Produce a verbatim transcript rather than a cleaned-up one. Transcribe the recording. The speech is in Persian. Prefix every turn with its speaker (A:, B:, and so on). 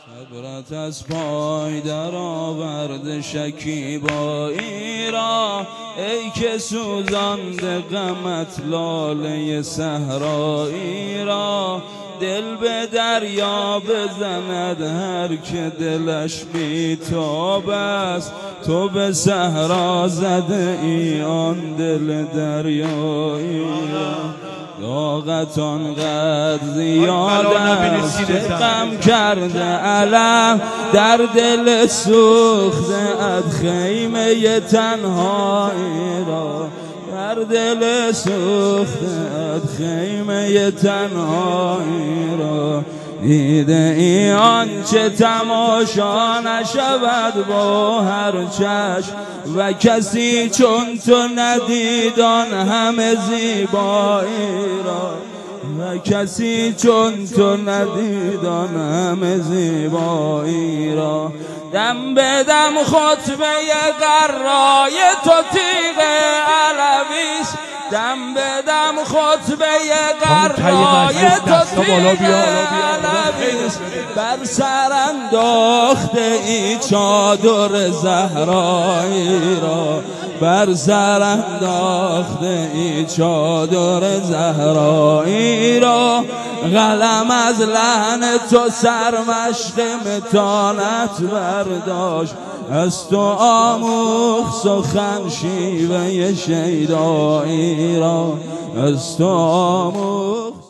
A: صبرت از پای در آورد شکیبایی را، ای که سوزانده غمت لاله صحرایی را. دل به دریا بزند هر که دلش بی تاب است، تو به صحرا زده ای آن دل دریایی را. طاقت آنقدر زیاد است که غم کرده علم در دل سوخته ات خیمه تنهایی را. در دل سوخته ات خیمه تنهایی را. دیده ای آنچه تماشا نشود با هر چشم، و کسی چون تو ندید آن همه زیبایی را. و کسی چون تو ندید آن همه زیبایی را. دم به دم خطبه قرای تو تیغ علویست، دم به دم خطبه قرای تو تیغ علویست. بر سر انداخته ای چادر زهرایی را، بر سر انداخته ای چادر زهرایی را. قلم از لحن تو سرمشق متانت برداشت، از تو آموخت سخن شیوه شیدایی را. از تو آموخت